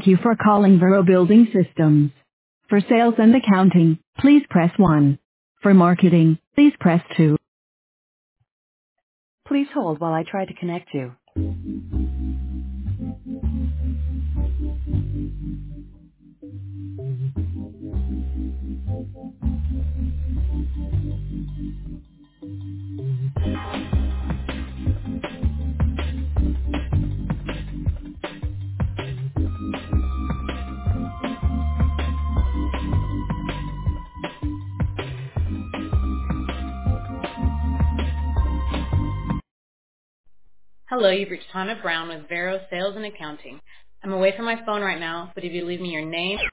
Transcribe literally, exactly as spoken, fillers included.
Thank you for calling Vero Building Systems. For sales and accounting, please press one. For marketing, please press two. Please hold while I try to connect you. Hello, you've reached Tana Brown with Vero Sales and Accounting. I'm away from my phone right now, but if you leave me your name